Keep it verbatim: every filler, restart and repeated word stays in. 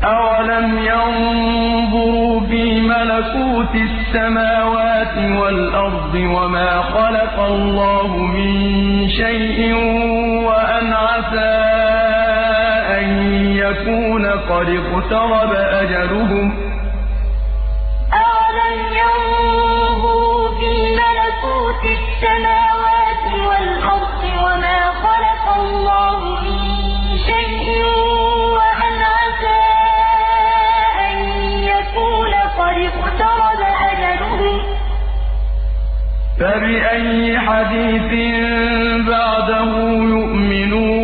أَوَلَمْ يَنظُرُوا فِي مَلَكُوتِ السَّمَاوَاتِ وَالْأَرْضِ وَمَا خَلَقَ اللَّهُ مِن شَيْءٍ وَأَنْ عَسَىٰ أَن يَكُونَ قَدِ اقْتَرَبَ أَجَلُهُمْ ۖ أَوَلَمْ يَنظُرُوا فِي مَلَكُوتِ السَّمَاوَاتِ وَالْأَرْضِ وَمَا خَلَقَ اللَّهُ مِن شَيْءٍ وَأَنْ عَسَىٰ أَن يَكُونَ قَدِ اقْتَرَبَ أَجَلُهُمْ ۖ فَبِأَيِّ حَدِيثٍ بَعْدَهُ يُؤْمِنُونَ